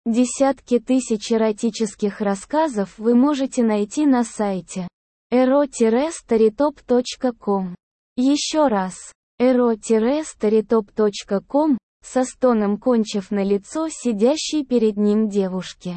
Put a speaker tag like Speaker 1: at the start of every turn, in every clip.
Speaker 1: Десятки тысяч эротических рассказов вы можете найти на сайте ero-storytop.com. Еще раз, ero-storytop.com, со стоном кончив на лицо сидящей перед ним девушки.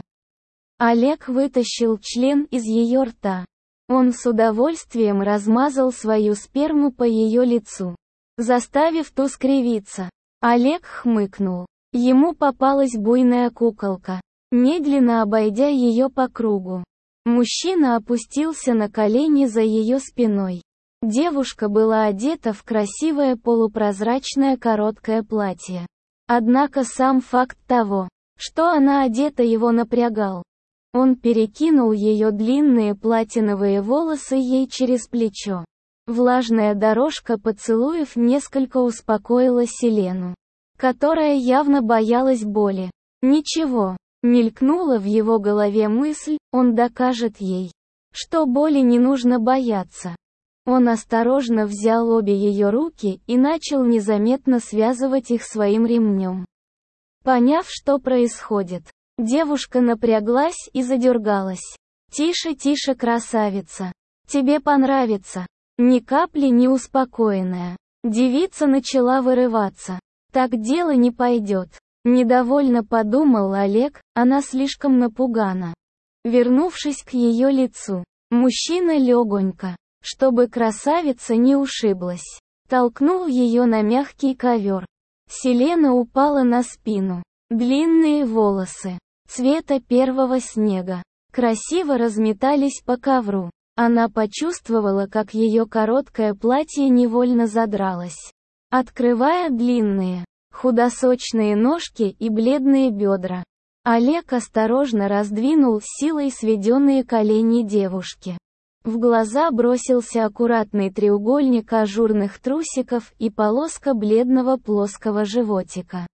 Speaker 1: Олег вытащил член из ее рта. Он с удовольствием размазал свою сперму по ее лицу, заставив ту скривиться. Олег хмыкнул. Ему попалась буйная куколка. Медленно обойдя ее по кругу, мужчина опустился на колени за ее спиной. Девушка была одета в красивое полупрозрачное короткое платье. Однако сам факт того, что она одета, его напрягал. Он перекинул ее длинные платиновые волосы ей через плечо. Влажная дорожка поцелуев несколько успокоила Селену, которая явно боялась боли. Ничего, мелькнула в его голове мысль, он докажет ей, что боли не нужно бояться. Он осторожно взял обе ее руки и начал незаметно связывать их своим ремнем. Поняв, что происходит, девушка напряглась и задергалась. «Тише, тише, красавица. Тебе понравится». Ни капли не успокоенная, девица начала вырываться. «Так дело не пойдет», — недовольно подумал Олег, она слишком напугана. Вернувшись к ее лицу, мужчина легонько, чтобы красавица не ушиблась, толкнул ее на мягкий ковер. Селена упала на спину. Длинные волосы, цвета первого снега, красиво разметались по ковру. Она почувствовала, как ее короткое платье невольно задралось, открывая длинные, худосочные ножки и бледные бедра. Олег осторожно раздвинул силой сведенные колени девушки. В глаза бросился аккуратный треугольник ажурных трусиков и полоска бледного плоского животика.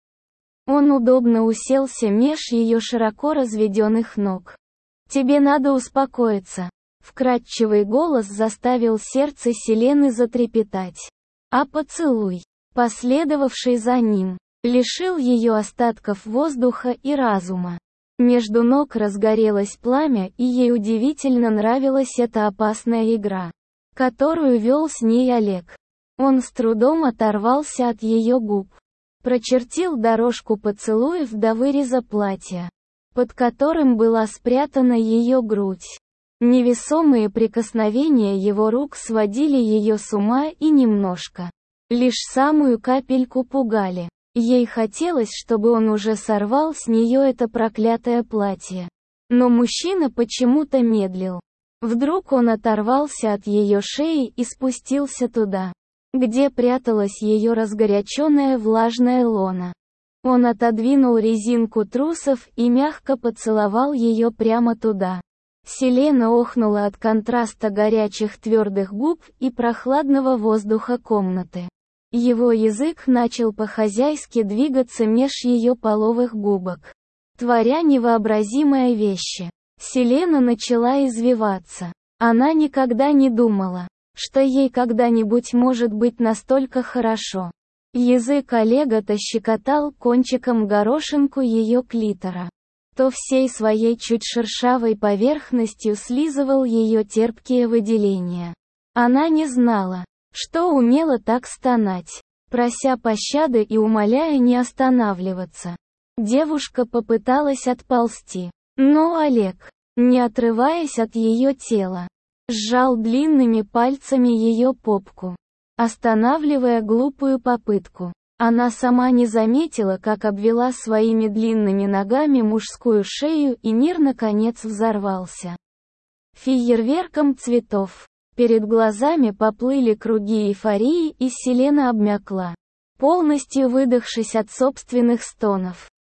Speaker 1: Он удобно уселся меж ее широко разведенных ног. «Тебе надо успокоиться». Вкрадчивый голос заставил сердце Селены затрепетать. А поцелуй, последовавший за ним, лишил ее остатков воздуха и разума. Между ног разгорелось пламя, и ей удивительно нравилась эта опасная игра, которую вел с ней Олег. Он с трудом оторвался от ее губ, прочертил дорожку поцелуев до выреза платья, под которым была спрятана ее грудь. Невесомые прикосновения его рук сводили ее с ума и немножко, лишь самую капельку пугали. Ей хотелось, чтобы он уже сорвал с нее это проклятое платье. Но мужчина почему-то медлил. Вдруг он оторвался от ее шеи и спустился туда, где пряталась ее разгоряченная влажная лона. Он отодвинул резинку трусов и мягко поцеловал ее прямо туда. Селена охнула от контраста горячих твердых губ и прохладного воздуха комнаты. Его язык начал по-хозяйски двигаться меж ее половых губок, творя невообразимые вещи. Селена начала извиваться. Она никогда не думала, что ей когда-нибудь может быть настолько хорошо. Язык Олега-то щекотал кончиком горошинку ее клитора, то всей своей чуть шершавой поверхностью слизывал ее терпкие выделения. Она не знала, что умела так стонать, прося пощады и умоляя не останавливаться. Девушка попыталась отползти, но Олег, не отрываясь от ее тела, сжал длинными пальцами ее попку, останавливая глупую попытку. Она сама не заметила, как обвела своими длинными ногами мужскую шею, и мир наконец взорвался фейерверком цветов. Перед глазами поплыли круги эйфории, и Селена обмякла, полностью выдохшись от собственных стонов.